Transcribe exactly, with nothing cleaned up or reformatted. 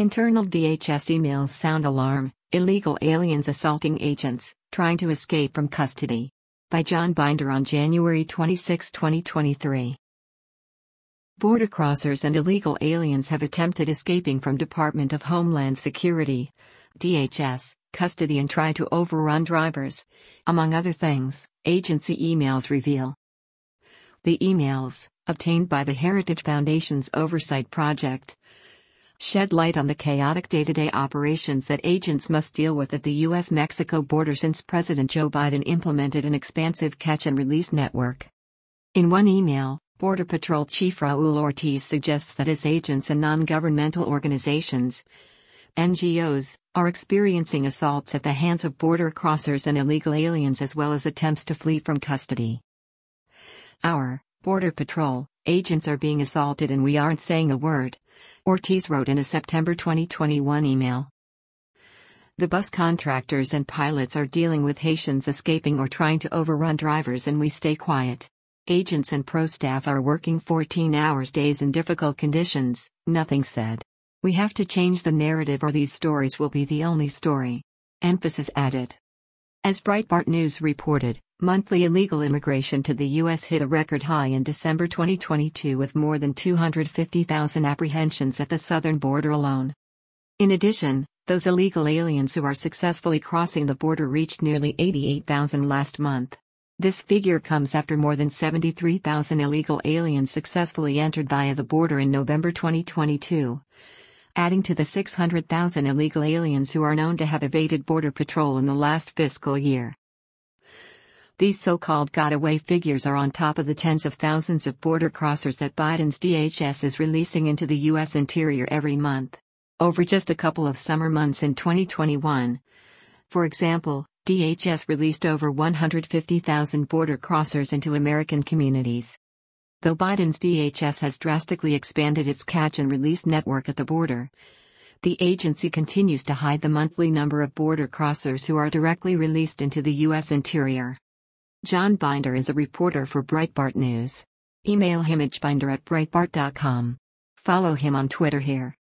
Internal D H S emails sound alarm: illegal aliens assaulting agents, trying to escape from custody. By John Binder on January twenty-sixth, twenty twenty-three. Border crossers and illegal aliens have attempted escaping from Department of Homeland Security (D H S) custody and try to overrun drivers, among other things, agency emails reveal. The emails, obtained by the Heritage Foundation's Oversight Project, shed light on the chaotic day-to-day operations that agents must deal with at the U S Mexico border since President Joe Biden implemented an expansive catch-and-release network. In one email, Border Patrol Chief Raul Ortiz suggests that his agents and non-governmental organizations, N G Os, are experiencing assaults at the hands of border crossers and illegal aliens as well as attempts to flee from custody. Our Border Patrol agents are being assaulted and we aren't saying a word, Ortiz wrote in a September twenty twenty-one email. The bus contractors and pilots are dealing with Haitians escaping or trying to overrun drivers and we stay quiet. Agents and pro staff are working fourteen hours days in difficult conditions, nothing said. We have to change the narrative or these stories will be the only story. Emphasis added. As Breitbart News reported, monthly illegal immigration to the U S hit a record high in December twenty twenty-two with more than two hundred fifty thousand apprehensions at the southern border alone. In addition, those illegal aliens who are successfully crossing the border reached nearly eighty-eight thousand last month. This figure comes after more than seventy-three thousand illegal aliens successfully entered via the border in November twenty twenty-two, adding to the six hundred thousand illegal aliens who are known to have evaded Border Patrol in the last fiscal year. These so-called got-away figures are on top of the tens of thousands of border crossers that Biden's D H S is releasing into the U S interior every month. Over just a couple of summer months in twenty twenty-one, for example, D H S released over one hundred fifty thousand border crossers into American communities. Though Biden's D H S has drastically expanded its catch-and-release network at the border, the agency continues to hide the monthly number of border crossers who are directly released into the U S interior. John Binder is a reporter for Breitbart News. Email him at binder at breitbart dot com. Follow him on Twitter here.